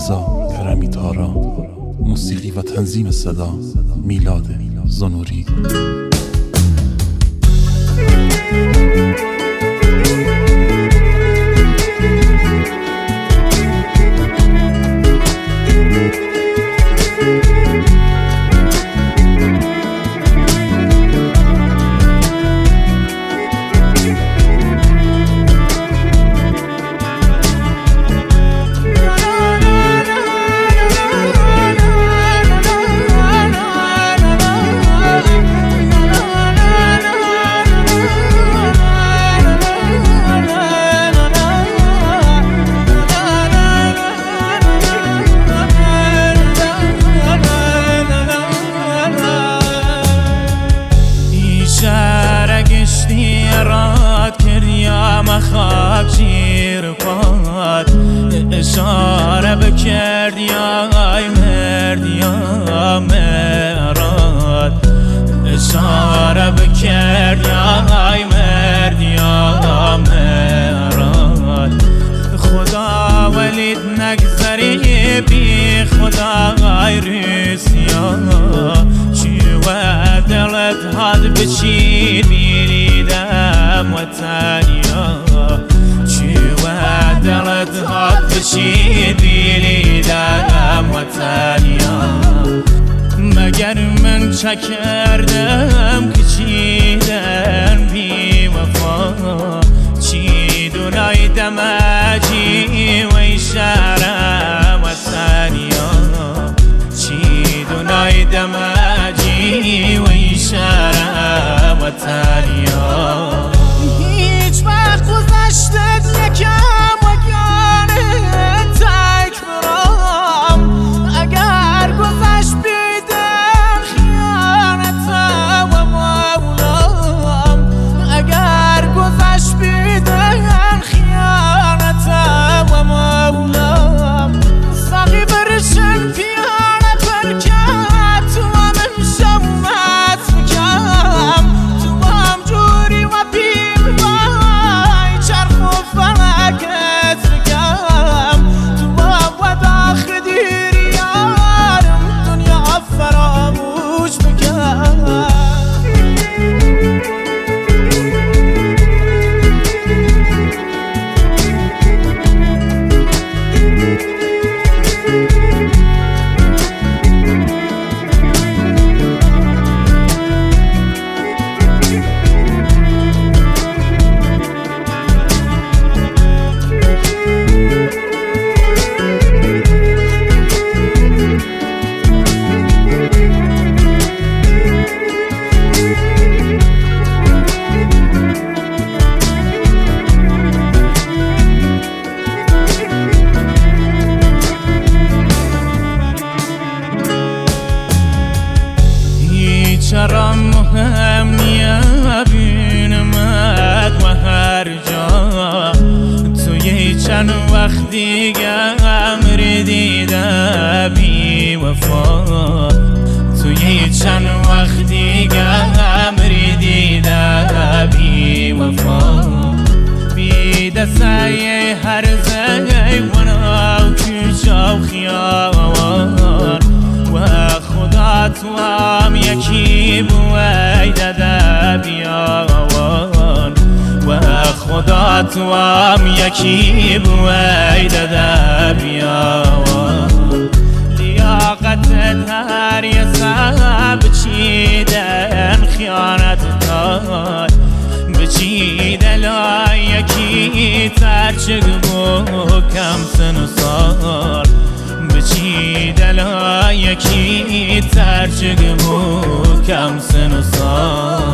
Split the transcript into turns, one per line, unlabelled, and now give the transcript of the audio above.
رضا کرمی تارا، موسیقی و تنظیم صدا میلاد زنوری.
خاک جیر پاد اشاره بکرد یا ای مرد یا مراد، اشاره بکرد یا ای مرد یا مراد. خدا ولید نگذری بی خدا غیرسیا، چی و دلت هاد بچید بیریدم وطنیا، چی و دلت هاد بچید بیریدم وطنیا. مگر من چه کردم که چیدن بی وفا، چی دونای دمجی و اشاره وطنیا، چی دونای دمجی و اشاره وطنیا. هیچ وقت گذشتت یکم وگانه تک برام، اگر گذشت بیدن خیانتم و مولام، اگر گذشت بیدن خیانتم و مولام. ساقی برشن پیانه برکت تو هم امشمت میکم، تو هم جوری و بیم بای چرخ و فلکت میکم، تو هم و داخل دیری یارم دنیا فراموش میکم. چرا مهم نیه بینمت و هر جا، توی چند وقت دیگه امر دیده بی وفا، توی چند وقت دیگه امر دیده بی وفا. بیده سعی هر زیونا و کجا و خیابان، و خدا تو هم یکی بوی داده بیاوان، و خدا تو هم یکی بوی داده بیاوان. لیاقتت هر یه سب بچیدن خیانت داد، بچیده لایکی ترچگ بو کم سن و سال، بچیده لایکی ترچگ بو کم سن و سال.